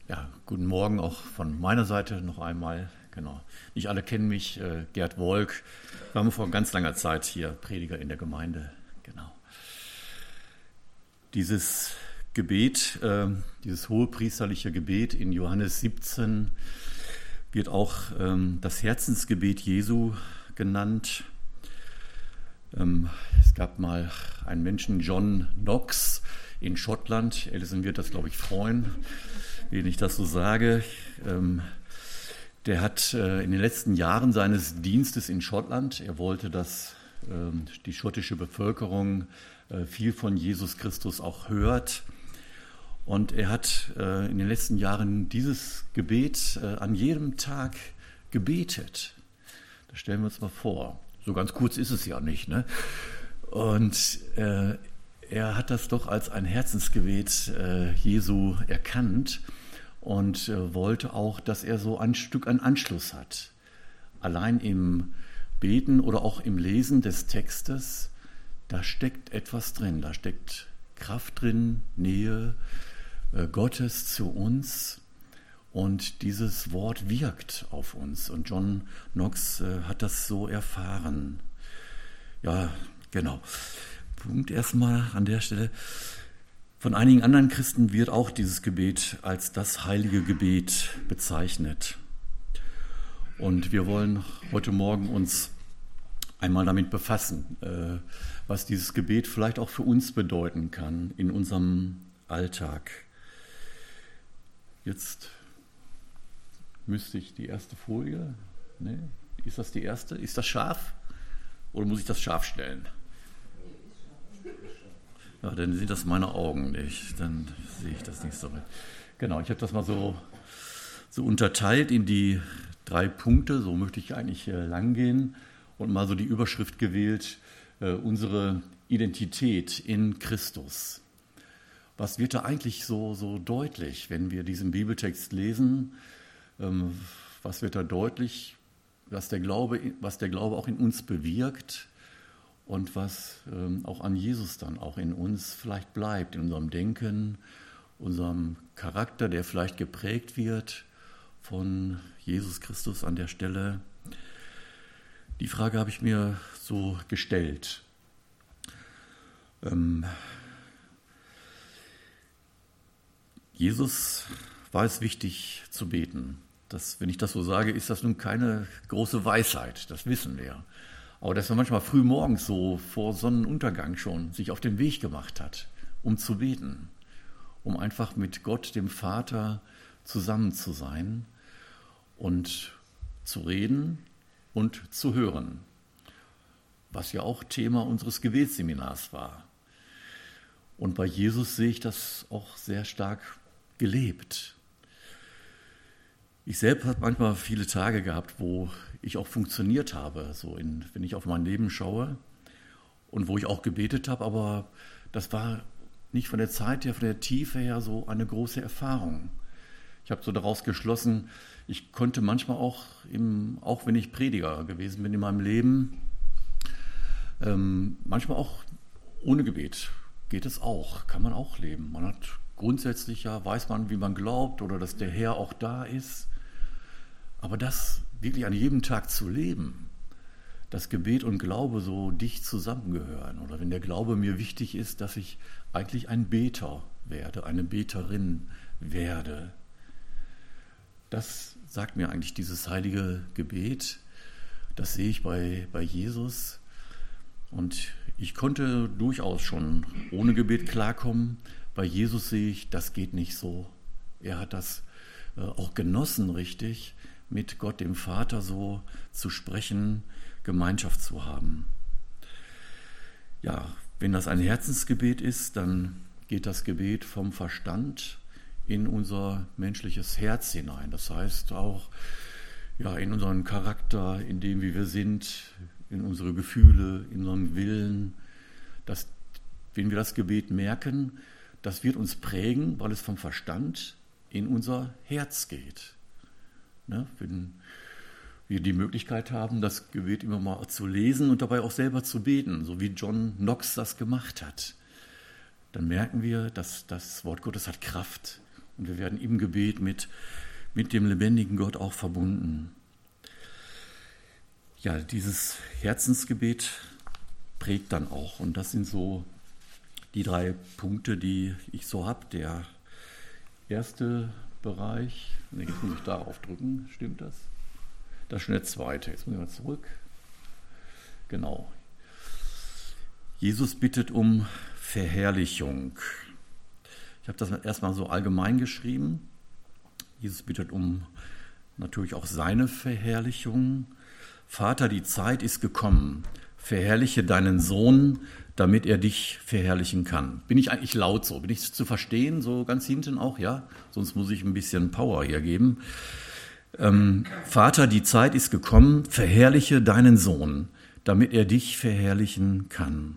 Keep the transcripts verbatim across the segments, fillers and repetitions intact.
Ja, guten Morgen auch von meiner Seite noch einmal. Genau. Nicht alle kennen mich, äh, Gerd Wolk. Wir haben vor ganz langer Zeit hier Prediger in der Gemeinde. Genau. Dieses Gebet, äh, dieses hohepriesterliche Gebet in Johannes siebzehn wird auch ähm, das Herzensgebet Jesu genannt. Ähm, es gab mal einen Menschen, John Knox in Schottland. Alison wird das, glaube ich, freuen, wenn ich das so sage. Ähm, der hat äh, in den letzten Jahren seines Dienstes in Schottland, er wollte, dass ähm, die schottische Bevölkerung äh, viel von Jesus Christus auch hört. Und er hat äh, in den letzten Jahren dieses Gebet äh, an jedem Tag gebetet. Das stellen wir uns mal vor. So ganz kurz ist es ja nicht, ne? Und äh, er hat das doch als ein Herzensgebet äh, Jesu erkannt und äh, wollte auch, dass er so ein Stück an Anschluss hat. Allein im Beten oder auch im Lesen des Textes, da steckt etwas drin, da steckt Kraft drin, Nähe äh, Gottes zu uns. Und dieses Wort wirkt auf uns. Und John Knox äh, hat das so erfahren. Ja, genau. Punkt erstmal an der Stelle. Von einigen anderen Christen wird auch dieses Gebet als das heilige Gebet bezeichnet. Und wir wollen heute Morgen uns einmal damit befassen, äh, was dieses Gebet vielleicht auch für uns bedeuten kann in unserem Alltag. Jetzt müsste ich die erste Folie, ne? Ist das die erste? Ist das scharf? Oder muss ich das scharf stellen? Ja, dann sind das meine Augen nicht, dann sehe ich das nicht so. Genau, ich habe das mal so, so unterteilt in die drei Punkte, so möchte ich eigentlich äh, lang gehen und mal so die Überschrift gewählt, äh, unsere Identität in Christus. Was wird da eigentlich so, so deutlich, wenn wir diesen Bibeltext lesen? Ähm, was wird da deutlich, was der Glaube, was der Glaube auch in uns bewirkt? Und was ähm, auch an Jesus dann auch in uns vielleicht bleibt, in unserem Denken, unserem Charakter, der vielleicht geprägt wird von Jesus Christus an der Stelle. Die Frage habe ich mir so gestellt. Ähm, Jesus war es wichtig zu beten. Das, wenn ich das so sage, ist das nun keine große Weisheit, das wissen wir. Aber dass er manchmal früh morgens so vor Sonnenuntergang schon sich auf den Weg gemacht hat, um zu beten, um einfach mit Gott, dem Vater, zusammen zu sein und zu reden und zu hören, was ja auch Thema unseres Gebetsseminars war. Und bei Jesus sehe ich das auch sehr stark gelebt. Ich selbst habe manchmal viele Tage gehabt, wo ich auch funktioniert habe, so in, wenn ich auf mein Leben schaue und wo ich auch gebetet habe, aber das war nicht von der Zeit her, von der Tiefe her so eine große Erfahrung. Ich habe so daraus geschlossen, ich konnte manchmal auch, im, auch wenn ich Prediger gewesen bin in meinem Leben, ähm, manchmal auch ohne Gebet geht es auch, kann man auch leben. Man hat grundsätzlich ja, weiß man, wie man glaubt oder dass der Herr auch da ist. Aber das wirklich an jedem Tag zu leben, dass Gebet und Glaube so dicht zusammengehören oder wenn der Glaube mir wichtig ist, dass ich eigentlich ein Beter werde, eine Beterin werde. Das sagt mir eigentlich dieses heilige Gebet, das sehe ich bei, bei Jesus und ich konnte durchaus schon ohne Gebet klarkommen. Bei Jesus sehe ich, das geht nicht so. Er hat das äh, auch genossen, richtig, mit Gott, dem Vater, so zu sprechen, Gemeinschaft zu haben. Ja, wenn das ein Herzensgebet ist, dann geht das Gebet vom Verstand in unser menschliches Herz hinein. Das heißt auch ja, in unseren Charakter, in dem, wie wir sind, in unsere Gefühle, in unseren Willen. Dass, wenn wir das Gebet merken, das wird uns prägen, weil es vom Verstand in unser Herz geht. Ne? Wenn wir die Möglichkeit haben, das Gebet immer mal zu lesen und dabei auch selber zu beten, so wie John Knox das gemacht hat, dann merken wir, dass das Wort Gottes hat Kraft Und wir werden im Gebet mit, mit dem lebendigen Gott auch verbunden. Ja, dieses Herzensgebet prägt dann auch. Und das sind so die drei Punkte, die ich so habe. Der erste Bereich, ne, jetzt muss ich darauf drücken, stimmt das? Das ist schon der zweite. Jetzt muss ich mal zurück. Genau. Jesus bittet um Verherrlichung. Ich habe das erstmal so allgemein geschrieben. Jesus bittet um natürlich auch seine Verherrlichung. Vater, die Zeit ist gekommen. Verherrliche deinen Sohn, damit er dich verherrlichen kann. Bin ich eigentlich laut so? Bin ich zu verstehen? So ganz hinten auch, ja? Sonst muss ich ein bisschen Power hier geben. Ähm, Vater, die Zeit ist gekommen. Verherrliche deinen Sohn, damit er dich verherrlichen kann.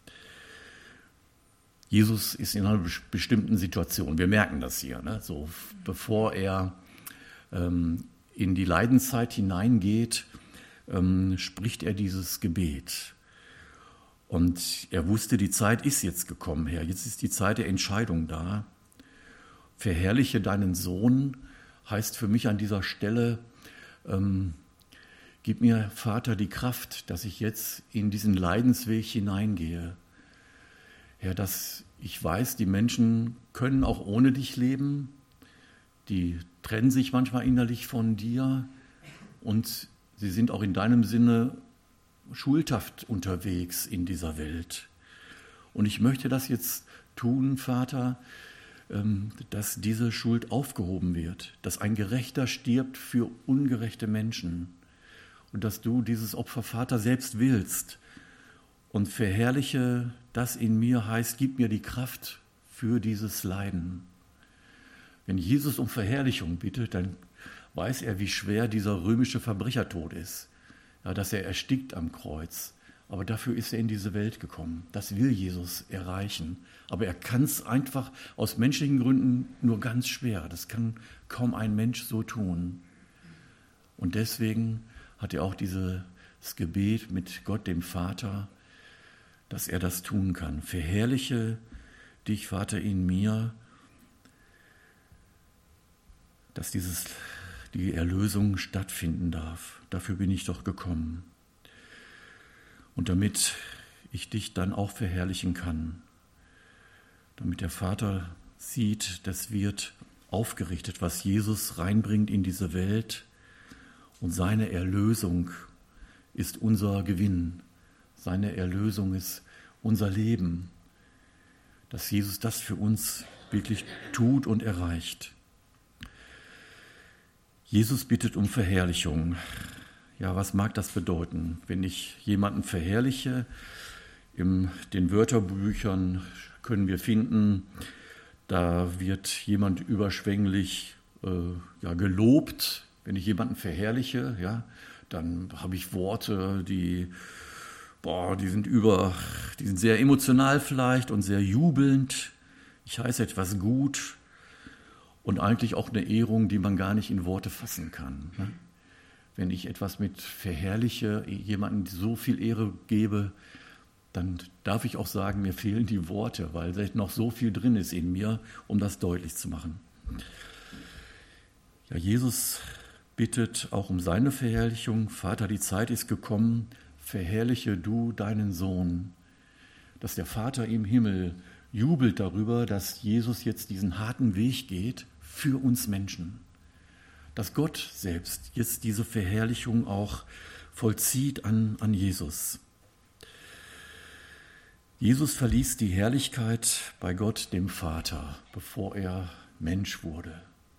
Jesus ist in einer bestimmten Situation. Wir merken das hier. Ne? So, bevor er ähm, in die Leidenszeit hineingeht, ähm, spricht er dieses Gebet. Und er wusste, die Zeit ist jetzt gekommen, Herr. Jetzt ist die Zeit der Entscheidung da. Verherrliche deinen Sohn heißt für mich an dieser Stelle, ähm, gib mir, Vater, die Kraft, dass ich jetzt in diesen Leidensweg hineingehe. Herr, dass ich weiß, die Menschen können auch ohne dich leben. Die trennen sich manchmal innerlich von dir und sie sind auch in deinem Sinne schuldhaft unterwegs in dieser Welt. Und ich möchte das jetzt tun, Vater, dass diese Schuld aufgehoben wird, dass ein Gerechter stirbt für ungerechte Menschen und dass du dieses Opfer, Vater, selbst willst. Und verherrliche das in mir heißt, gib mir die Kraft für dieses Leiden. Wenn Jesus um Verherrlichung bittet, dann weiß er, wie schwer dieser römische Verbrechertod ist. Ja, dass er erstickt am Kreuz. Aber dafür ist er in diese Welt gekommen. Das will Jesus erreichen. Aber er kann es einfach aus menschlichen Gründen nur ganz schwer. Das kann kaum ein Mensch so tun. Und deswegen hat er auch dieses Gebet mit Gott, dem Vater, dass er das tun kann. Verherrliche dich, Vater, in mir, dass dieses, die Erlösung stattfinden darf. Dafür bin ich doch gekommen. Und damit ich dich dann auch verherrlichen kann, damit der Vater sieht, das wird aufgerichtet, was Jesus reinbringt in diese Welt, und seine Erlösung ist unser Gewinn. Seine Erlösung ist unser Leben, dass Jesus das für uns wirklich tut und erreicht. Jesus bittet um Verherrlichung. Ja, was mag das bedeuten, wenn ich jemanden verherrliche? In den Wörterbüchern können wir finden, da wird jemand überschwänglich äh, ja, gelobt. Wenn ich jemanden verherrliche, ja, dann habe ich Worte, die, boah, die sind über, die sind sehr emotional vielleicht und sehr jubelnd. Ich heiße etwas gut und eigentlich auch eine Ehrung, die man gar nicht in Worte fassen kann. Ne? Wenn ich etwas mit verherrliche, jemandem so viel Ehre gebe, dann darf ich auch sagen, mir fehlen die Worte, weil noch so viel drin ist in mir, um das deutlich zu machen. Ja, Jesus bittet auch um seine Verherrlichung. Vater, die Zeit ist gekommen, verherrliche du deinen Sohn. Dass der Vater im Himmel jubelt darüber, dass Jesus jetzt diesen harten Weg geht für uns Menschen. Dass Gott selbst jetzt diese Verherrlichung auch vollzieht an, an Jesus. Jesus verließ die Herrlichkeit bei Gott, dem Vater, bevor er Mensch wurde.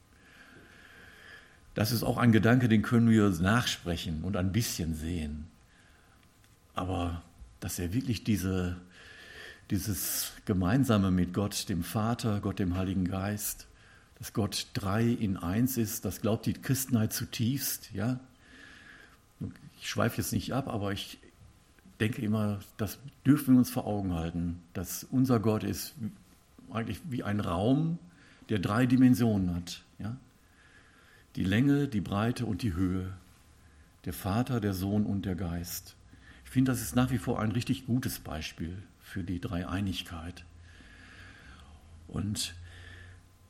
Das ist auch ein Gedanke, den können wir nachsprechen und ein bisschen sehen. Aber dass er wirklich diese, dieses Gemeinsame mit Gott, dem Vater, Gott, dem Heiligen Geist, dass Gott drei in eins ist, das glaubt die Christenheit zutiefst. Ja? Ich schweife jetzt nicht ab, aber ich denke immer, das dürfen wir uns vor Augen halten, dass unser Gott ist eigentlich wie ein Raum, der drei Dimensionen hat. Ja? Die Länge, die Breite und die Höhe. Der Vater, der Sohn und der Geist. Ich finde, das ist nach wie vor ein richtig gutes Beispiel für die Dreieinigkeit. Und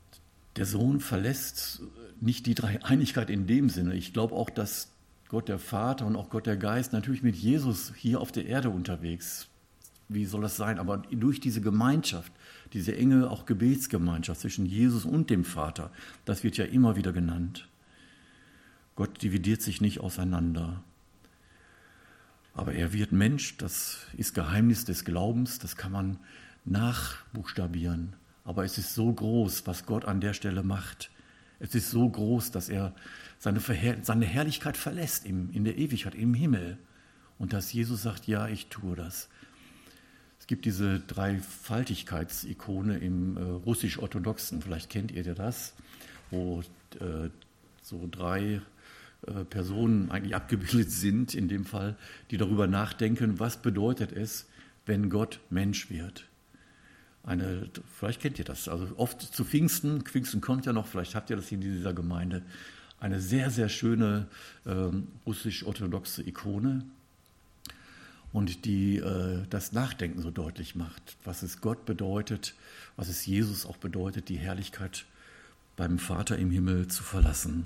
Der Sohn verlässt nicht die Dreieinigkeit in dem Sinne. Ich glaube auch, dass Gott der Vater und auch Gott der Geist natürlich mit Jesus hier auf der Erde unterwegs. Wie soll das sein? Aber durch diese Gemeinschaft, diese enge auch Gebetsgemeinschaft zwischen Jesus und dem Vater, das wird ja immer wieder genannt. Gott dividiert sich nicht auseinander. Aber er wird Mensch, das ist Geheimnis des Glaubens, das kann man nachbuchstabieren. Aber es ist so groß, was Gott an der Stelle macht. Es ist so groß, dass er seine, Verher- seine Herrlichkeit verlässt im, in der Ewigkeit, im Himmel. Und dass Jesus sagt, ja, ich tue das. Es gibt diese Dreifaltigkeitsikone im äh, russisch-orthodoxen, vielleicht kennt ihr das, wo äh, so drei äh, Personen eigentlich abgebildet sind, in dem Fall, die darüber nachdenken, was bedeutet es, wenn Gott Mensch wird. Eine, vielleicht kennt ihr das, also oft zu Pfingsten, Pfingsten kommt ja noch, vielleicht habt ihr das in dieser Gemeinde, eine sehr, sehr schöne ähm, russisch-orthodoxe Ikone und die äh, das Nachdenken so deutlich macht, was es Gott bedeutet, was es Jesus auch bedeutet, die Herrlichkeit beim Vater im Himmel zu verlassen.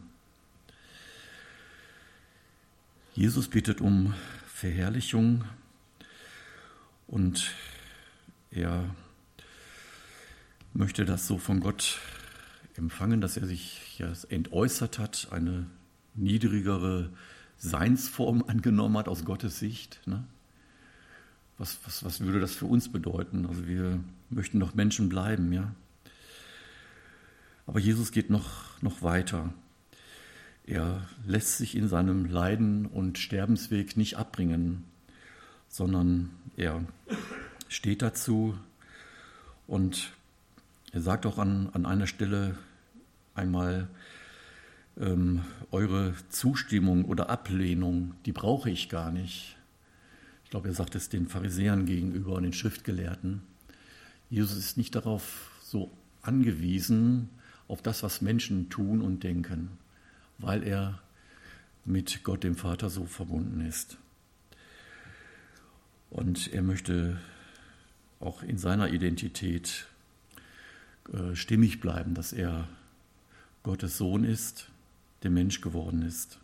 Jesus bittet um Verherrlichung und er möchte das so von Gott empfangen, dass er sich ja entäußert hat, eine niedrigere Seinsform angenommen hat aus Gottes Sicht. Ne? Was, was, was würde das für uns bedeuten? Also wir möchten doch Menschen bleiben, ja. Aber Jesus geht noch, noch weiter. Er lässt sich in seinem Leiden- und Sterbensweg nicht abbringen, sondern er steht dazu und er sagt auch an, an einer Stelle einmal, ähm, eure Zustimmung oder Ablehnung, die brauche ich gar nicht. Ich glaube, er sagt es den Pharisäern gegenüber und den Schriftgelehrten. Jesus ist nicht darauf so angewiesen, auf das, was Menschen tun und denken, weil er mit Gott, dem Vater, so verbunden ist. Und er möchte auch in seiner Identität stimmig bleiben, dass er Gottes Sohn ist, der Mensch geworden ist.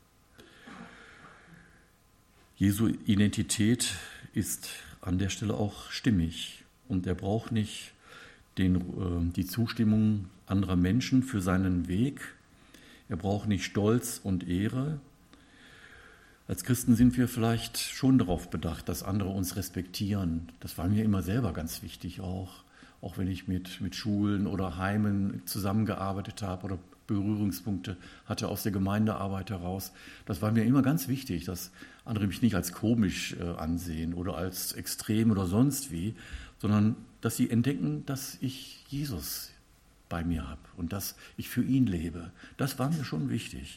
Jesu Identität ist an der Stelle auch stimmig und er braucht nicht den, die Zustimmung anderer Menschen für seinen Weg. Er braucht nicht Stolz und Ehre. Als Christen sind wir vielleicht schon darauf bedacht, dass andere uns respektieren. Das war mir immer selber ganz wichtig auch. Auch wenn ich mit, mit Schulen oder Heimen zusammengearbeitet habe oder Berührungspunkte hatte aus der Gemeindearbeit heraus. Das war mir immer ganz wichtig, dass andere mich nicht als komisch äh, ansehen oder als extrem oder sonst wie, sondern dass sie entdecken, dass ich Jesus bei mir habe und dass ich für ihn lebe. Das war mir schon wichtig.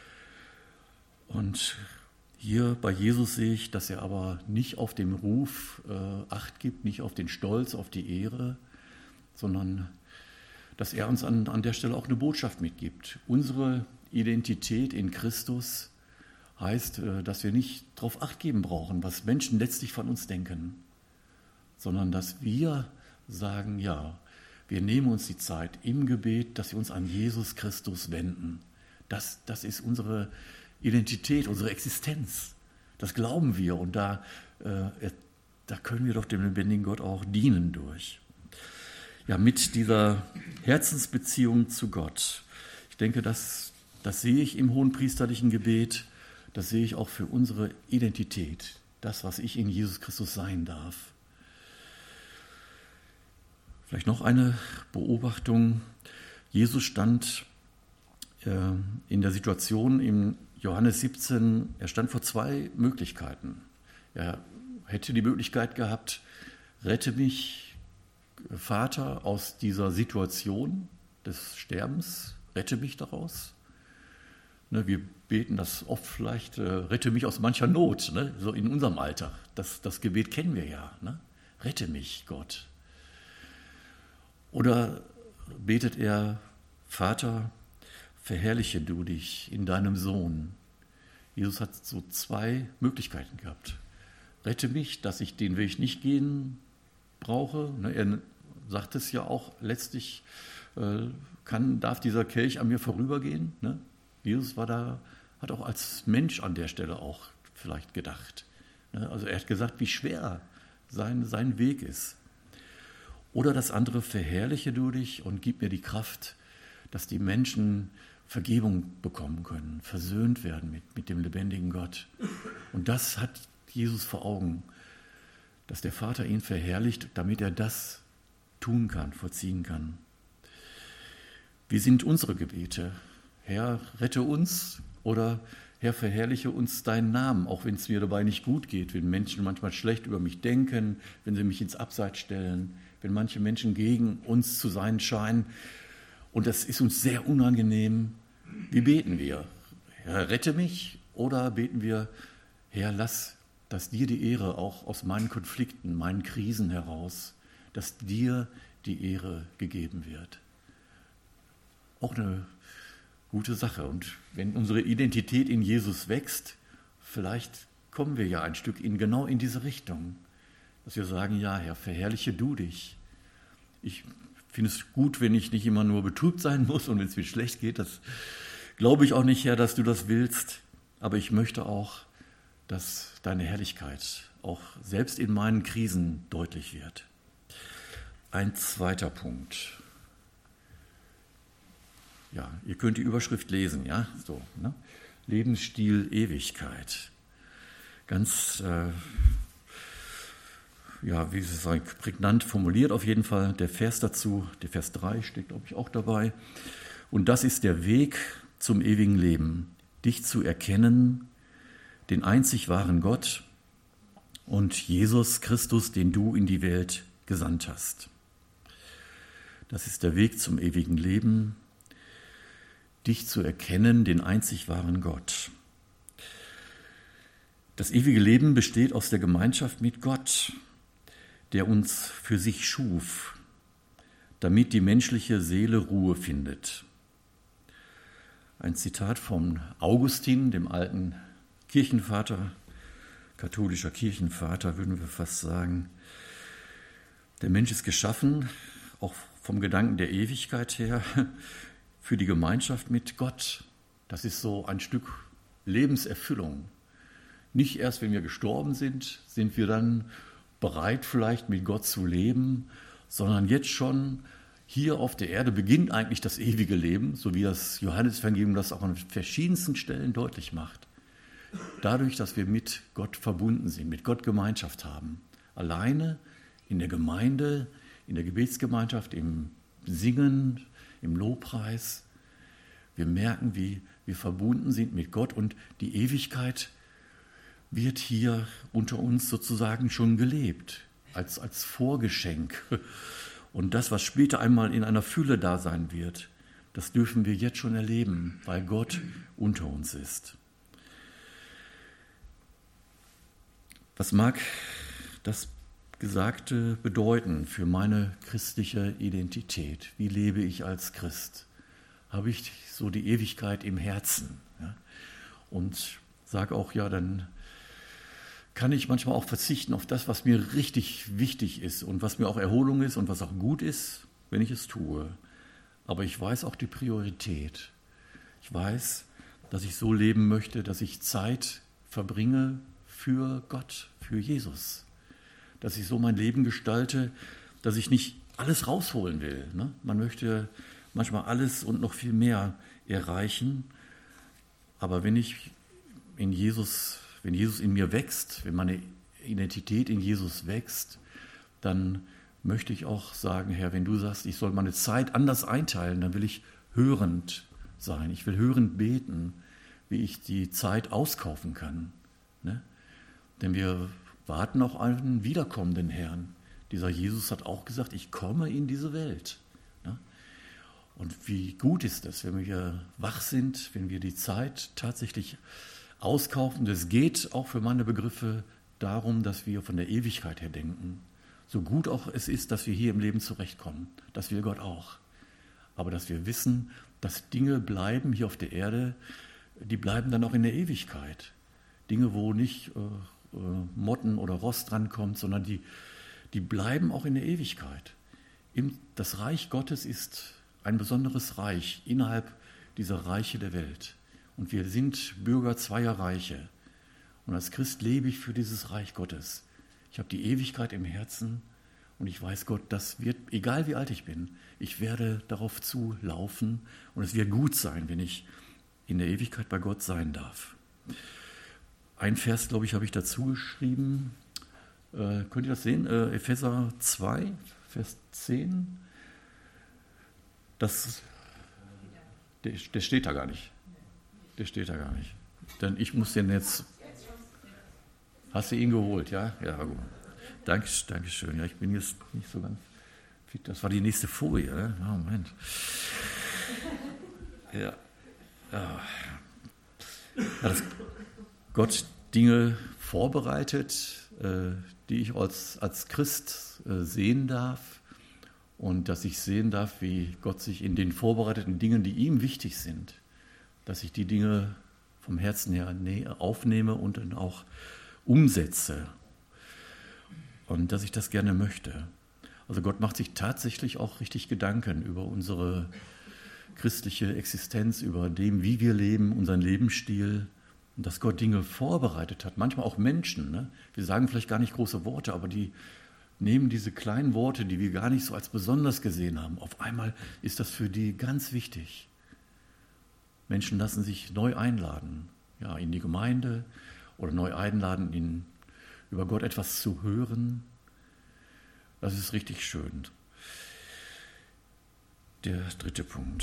Und hier bei Jesus sehe ich, dass er aber nicht auf den Ruf äh, Acht gibt, nicht auf den Stolz, auf die Ehre, sondern dass er uns an, an der Stelle auch eine Botschaft mitgibt. Unsere Identität in Christus heißt, äh, dass wir nicht darauf Acht geben brauchen, was Menschen letztlich von uns denken, sondern dass wir sagen, ja, wir nehmen uns die Zeit im Gebet, dass wir uns an Jesus Christus wenden. Das, das ist unsere Identität, unsere Existenz. Das glauben wir und da, äh, da können wir doch dem lebendigen Gott auch dienen durch. Ja, mit dieser Herzensbeziehung zu Gott. Ich denke, das, das sehe ich im hohenpriesterlichen Gebet, das sehe ich auch für unsere Identität, das, was ich in Jesus Christus sein darf. Vielleicht noch eine Beobachtung. Jesus stand äh, in der Situation im Johannes siebzehn, er stand vor zwei Möglichkeiten. Er hätte die Möglichkeit gehabt, rette mich, Vater, aus dieser Situation des Sterbens, rette mich daraus. Ne, wir beten das oft vielleicht, äh, rette mich aus mancher Not, ne, so in unserem Alltag. Das, das Gebet kennen wir ja. Ne? Rette mich, Gott. Oder betet er, Vater, verherrliche du dich in deinem Sohn. Jesus hat so zwei Möglichkeiten gehabt. Rette mich, dass ich den Weg nicht gehen brauche. Er sagt es ja auch letztlich äh, kann, darf dieser Kelch an mir vorübergehen? Ne? Jesus war da, hat auch als Mensch an der Stelle auch vielleicht gedacht. Ne? Also er hat gesagt, wie schwer sein, sein Weg ist. Oder das andere, verherrliche du dich und gib mir die Kraft, dass die Menschen Vergebung bekommen können, versöhnt werden mit, mit dem lebendigen Gott. Und das hat Jesus vor Augen, dass der Vater ihn verherrlicht, damit er das tun kann, vollziehen kann. Wie sind unsere Gebete? Herr, rette uns oder Herr, verherrliche uns deinen Namen, auch wenn es mir dabei nicht gut geht, wenn Menschen manchmal schlecht über mich denken, wenn sie mich ins Abseits stellen, wenn manche Menschen gegen uns zu sein scheinen. Und das ist uns sehr unangenehm. Wie beten wir? Herr, rette mich, oder beten wir, Herr, lass, dass dir die Ehre auch aus meinen Konflikten, meinen Krisen heraus, dass dir die Ehre gegeben wird. Auch eine gute Sache. Und wenn unsere Identität in Jesus wächst, vielleicht kommen wir ja ein Stück in genau in diese Richtung, dass wir sagen, ja, Herr, verherrliche du dich. Ich finde es gut, wenn ich nicht immer nur betrübt sein muss und wenn es mir schlecht geht. Das glaube ich auch nicht, Herr, dass du das willst. Aber ich möchte auch, dass deine Herrlichkeit auch selbst in meinen Krisen deutlich wird. Ein zweiter Punkt. Ja, ihr könnt die Überschrift lesen, ja, so, ne? Lebensstil Ewigkeit. Ganz, äh, ja, wie soll ich sagen, prägnant formuliert auf jeden Fall. Der Vers dazu, der Vers drei steht, glaube ich, auch dabei. Und das ist der Weg zum ewigen Leben, dich zu erkennen, den einzig wahren Gott und Jesus Christus, den du in die Welt gesandt hast. Das ist der Weg zum ewigen Leben, dich zu erkennen, den einzig wahren Gott. Das ewige Leben besteht aus der Gemeinschaft mit Gott, der uns für sich schuf, damit die menschliche Seele Ruhe findet. Ein Zitat von Augustin, dem alten Kirchenvater, katholischer Kirchenvater, würden wir fast sagen. Der Mensch ist geschaffen, auch vom Gedanken der Ewigkeit her, für die Gemeinschaft mit Gott. Das ist so ein Stück Lebenserfüllung. Nicht erst, wenn wir gestorben sind, sind wir dann bereit, vielleicht mit Gott zu leben, sondern jetzt schon hier auf der Erde beginnt eigentlich das ewige Leben, so wie das Johannesevangelium das auch an verschiedensten Stellen deutlich macht. Dadurch, dass wir mit Gott verbunden sind, mit Gott Gemeinschaft haben. Alleine in der Gemeinde, in der Gebetsgemeinschaft, im Singen, im Lobpreis. Wir merken, wie wir verbunden sind mit Gott und die Ewigkeit wird hier unter uns sozusagen schon gelebt, als, als Vorgeschenk. Und das, was später einmal in einer Fülle da sein wird, das dürfen wir jetzt schon erleben, weil Gott unter uns ist. Was mag das Gesagte bedeuten für meine christliche Identität? Wie lebe ich als Christ? Habe ich so die Ewigkeit im Herzen? Ja? Und sage auch, ja, dann kann ich manchmal auch verzichten auf das, was mir richtig wichtig ist und was mir auch Erholung ist und was auch gut ist, wenn ich es tue. Aber ich weiß auch die Priorität. Ich weiß, dass ich so leben möchte, dass ich Zeit verbringe für Gott, für Jesus. Dass ich so mein Leben gestalte, dass ich nicht alles rausholen will. Ne? Man möchte manchmal alles und noch viel mehr erreichen. Aber wenn ich in Jesus, wenn Jesus in mir wächst, wenn meine Identität in Jesus wächst, dann möchte ich auch sagen, Herr, wenn du sagst, ich soll meine Zeit anders einteilen, dann will ich hörend sein. Ich will hörend beten, wie ich die Zeit auskaufen kann. Ne? Denn wir warten auf einen wiederkommenden Herrn. Dieser Jesus hat auch gesagt, ich komme in diese Welt. Ne? Und wie gut ist es, wenn wir wach sind, wenn wir die Zeit tatsächlich auskaufen. Es geht auch für meine Begriffe darum, dass wir von der Ewigkeit her denken. So gut auch es ist, dass wir hier im Leben zurechtkommen. Das will Gott auch. Aber dass wir wissen, dass Dinge bleiben hier auf der Erde, die bleiben dann auch in der Ewigkeit. Dinge, wo nicht äh, äh, Motten oder Rost drankommt, sondern die, die bleiben auch in der Ewigkeit. Im, das Reich Gottes ist ein besonderes Reich innerhalb dieser Reiche der Welt. Und wir sind Bürger zweier Reiche. Und als Christ lebe ich für dieses Reich Gottes. Ich habe die Ewigkeit im Herzen und ich weiß, Gott, das wird, egal wie alt ich bin, ich werde darauf zulaufen und es wird gut sein, wenn ich in der Ewigkeit bei Gott sein darf. Ein Vers, glaube ich, habe ich dazu geschrieben. Äh, könnt ihr das sehen? Äh, Epheser zwei, Vers zehn. Das, der, der steht da gar nicht. Der steht da gar nicht. Denn ich muss den jetzt... Hast du ihn geholt, ja? Ja, gut. Danke, Dankeschön. Ja, ich bin jetzt nicht so ganz fit. Das war die nächste Folie, ne? Oh, Moment. Ja. Ja. Dass Gott Dinge vorbereitet, äh, die ich als, als Christ äh, sehen darf und dass ich sehen darf, wie Gott sich in den vorbereiteten Dingen, die ihm wichtig sind, dass ich die Dinge vom Herzen her aufnehme und dann auch umsetze und dass ich das gerne möchte. Also Gott macht sich tatsächlich auch richtig Gedanken über unsere christliche Existenz, über dem, wie wir leben, unseren Lebensstil und dass Gott Dinge vorbereitet hat, manchmal auch Menschen. Ne? Wir sagen vielleicht gar nicht große Worte, aber die nehmen diese kleinen Worte, die wir gar nicht so als besonders gesehen haben. Auf einmal ist das für die ganz wichtig. Menschen lassen sich neu einladen, ja, in die Gemeinde oder neu einladen, in, über Gott etwas zu hören. Das ist richtig schön. Der dritte Punkt.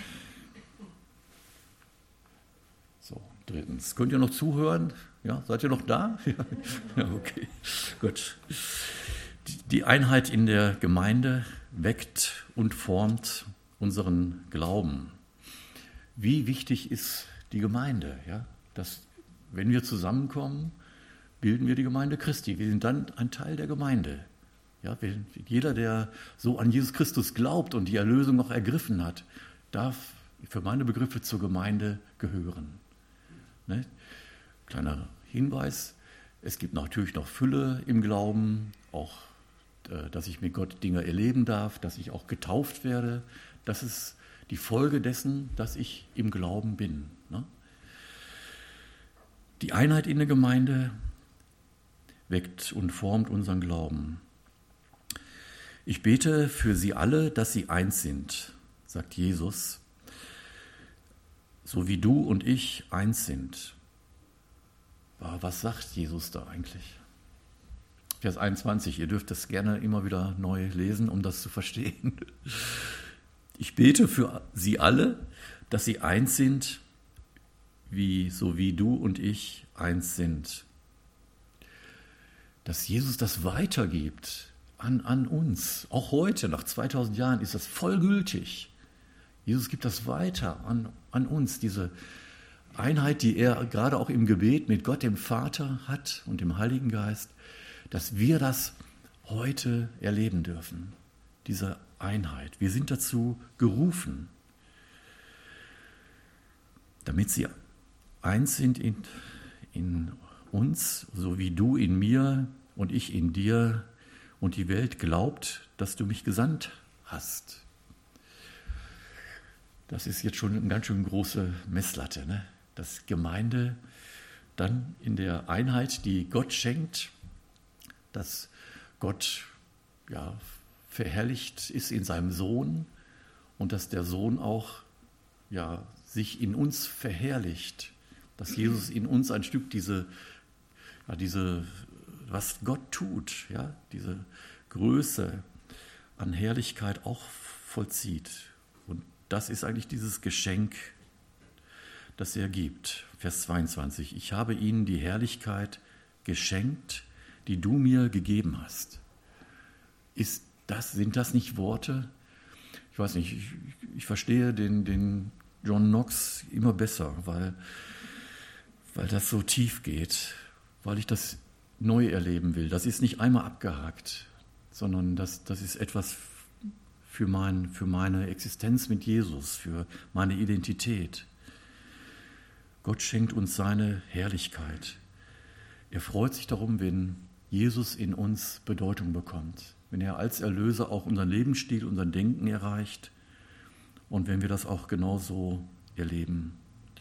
So, drittens. Könnt ihr noch zuhören? Ja, seid ihr noch da? Ja, okay, gut. Die Einheit in der Gemeinde weckt und formt unseren Glauben. Wie wichtig ist die Gemeinde? Ja, dass, wenn wir zusammenkommen, bilden wir die Gemeinde Christi. Wir sind dann ein Teil der Gemeinde. Ja, jeder, der so an Jesus Christus glaubt und die Erlösung noch ergriffen hat, darf für meine Begriffe zur Gemeinde gehören. Ne? Kleiner Hinweis, es gibt natürlich noch Fülle im Glauben, auch, dass ich mit Gott Dinge erleben darf, dass ich auch getauft werde. Das ist die Folge dessen, dass ich im Glauben bin. Ne? Die Einheit in der Gemeinde weckt und formt unseren Glauben. Ich bete für sie alle, dass sie eins sind, sagt Jesus, so wie du und ich eins sind. Was sagt Jesus da eigentlich? Vers einundzwanzig, ihr dürft das gerne immer wieder neu lesen, um das zu verstehen. Ich bete für sie alle, dass sie eins sind, wie, so wie du und ich eins sind. Dass Jesus das weitergibt an, an uns. Auch heute, nach zweitausend Jahren, ist das voll gültig. Jesus gibt das weiter an, an uns, diese Einheit, die er gerade auch im Gebet mit Gott, dem Vater, hat und dem Heiligen Geist, dass wir das heute erleben dürfen, diese Einheit. Wir sind dazu gerufen, damit sie eins sind in, in uns, so wie du in mir und ich in dir und die Welt glaubt, dass du mich gesandt hast. Das ist jetzt schon eine ganz schön große Messlatte, ne? Dass Gemeinde dann in der Einheit, die Gott schenkt, dass Gott ja, verherrlicht ist in seinem Sohn und dass der Sohn auch ja, sich in uns verherrlicht, dass Jesus in uns ein Stück diese, ja, diese was Gott tut, ja, diese Größe an Herrlichkeit auch vollzieht. Und das ist eigentlich dieses Geschenk, das er gibt. Vers zweiundzwanzig. Ich habe ihnen die Herrlichkeit geschenkt, die du mir gegeben hast. Ist das, sind das nicht Worte? Ich weiß nicht, ich, ich verstehe den, den John Knox immer besser, weil, weil das so tief geht, weil ich das neu erleben will. Das ist nicht einmal abgehakt, sondern das, das ist etwas für, mein, für meine Existenz mit Jesus, für meine Identität. Gott schenkt uns seine Herrlichkeit. Er freut sich darum, wenn Jesus in uns Bedeutung bekommt, wenn er als Erlöser auch unseren Lebensstil, unseren Denken erreicht und wenn wir das auch genauso erleben.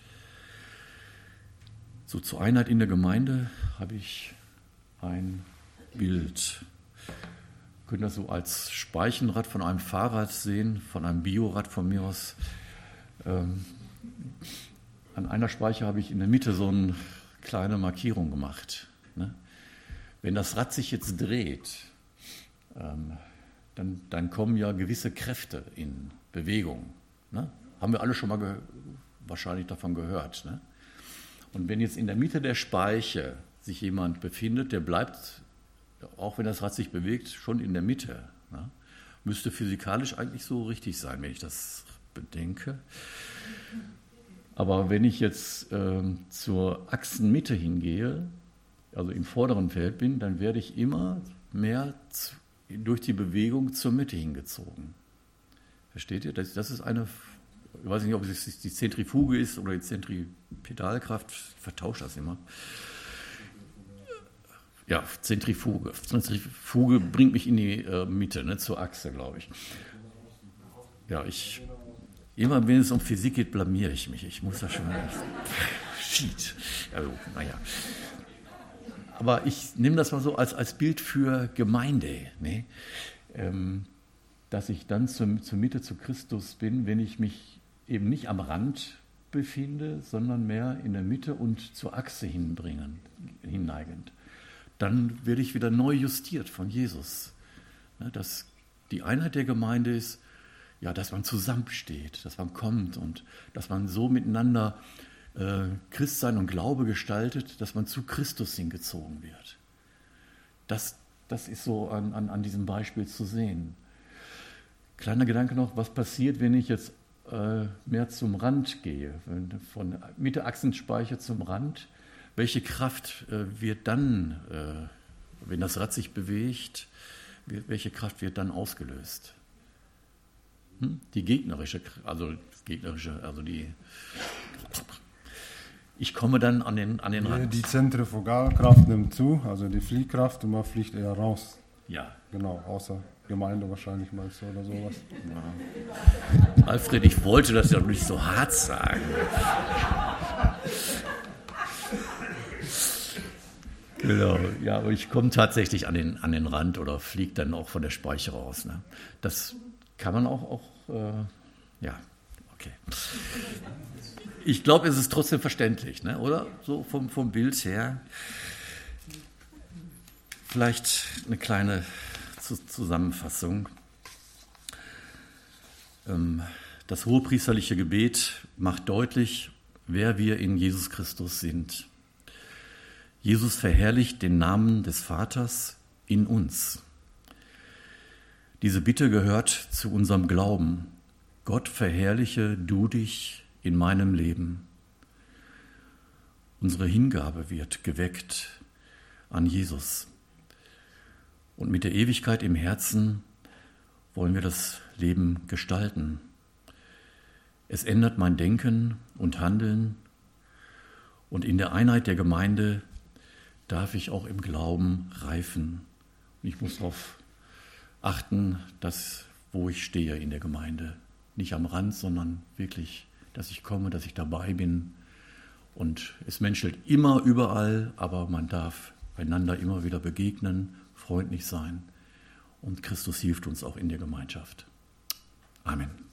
So zur Einheit in der Gemeinde habe ich ein Bild. Wir können das so als Speichenrad von einem Fahrrad sehen, von einem Biorad von mir aus. Ähm, an einer Speiche habe ich in der Mitte so eine kleine Markierung gemacht. Ne? Wenn das Rad sich jetzt dreht, ähm, dann, dann kommen ja gewisse Kräfte in Bewegung. Ne? Haben wir alle schon mal ge- wahrscheinlich davon gehört. Ne? Und wenn jetzt in der Mitte der Speiche sich jemand befindet, der bleibt, auch wenn das Rad sich bewegt, schon in der Mitte. Ne? Müsste physikalisch eigentlich so richtig sein, wenn ich das bedenke. Aber wenn ich jetzt äh, zur Achsenmitte hingehe, also im vorderen Feld bin, dann werde ich immer mehr zu, durch die Bewegung zur Mitte hingezogen. Versteht ihr? Das, das ist eine, ich weiß nicht, ob es die Zentrifuge ist oder die Zentripedalkraft, ich vertausche das immer. Ja, Zentrifuge. Zentrifuge bringt mich in die äh, Mitte, ne, zur Achse, glaube ich. Ja, ich... Immer wenn es um Physik geht, blamiere ich mich. Ich muss da schon... Shit. Also, naja. Aber ich nehme das mal so als, als Bild für Gemeinde, ne? ähm, dass ich dann zum, zur Mitte zu Christus bin, wenn ich mich eben nicht am Rand befinde, sondern mehr in der Mitte und zur Achse hinbringen, hinneigend. Dann werde ich wieder neu justiert von Jesus. Ne? Dass die Einheit der Gemeinde ist, ja, dass man zusammensteht, dass man kommt und dass man so miteinander äh, Christsein und Glaube gestaltet, dass man zu Christus hingezogen wird. Das, das ist so an, an, an diesem Beispiel zu sehen. Kleiner Gedanke noch, was passiert, wenn ich jetzt äh, mehr zum Rand gehe, von Mitte Achsenspeicher zum Rand? Welche Kraft äh, wird dann, äh, wenn das Rad sich bewegt, welche Kraft wird dann ausgelöst? Die gegnerische, also gegnerische, also die. Ich komme dann an den an den Rand. Die Zentrifugalkraft nimmt zu, also die Fliehkraft, und man fliegt eher raus. Ja. Genau, außer Gemeinde wahrscheinlich meinst du oder sowas. Ja. Alfred, ich wollte das ja nicht so hart sagen. Genau, ja, aber ich komme tatsächlich an den an den Rand oder fliege dann auch von der Speiche raus. Ne? Das kann man auch, auch äh, ja, okay. Ich glaube, es ist trotzdem verständlich, ne? Oder? So vom, vom Bild her. Vielleicht eine kleine Zusammenfassung. Ähm, das hohepriesterliche Gebet macht deutlich, wer wir in Jesus Christus sind. Jesus verherrlicht den Namen des Vaters in uns. Diese Bitte gehört zu unserem Glauben. Gott, verherrliche du dich in meinem Leben. Unsere Hingabe wird geweckt an Jesus. Und mit der Ewigkeit im Herzen wollen wir das Leben gestalten. Es ändert mein Denken und Handeln. Und in der Einheit der Gemeinde darf ich auch im Glauben reifen. Ich muss darauf achten, dass, wo ich stehe in der Gemeinde, nicht am Rand, sondern wirklich, dass ich komme, dass ich dabei bin. Und es menschelt immer überall, aber man darf einander immer wieder begegnen, freundlich sein. Und Christus hilft uns auch in der Gemeinschaft. Amen.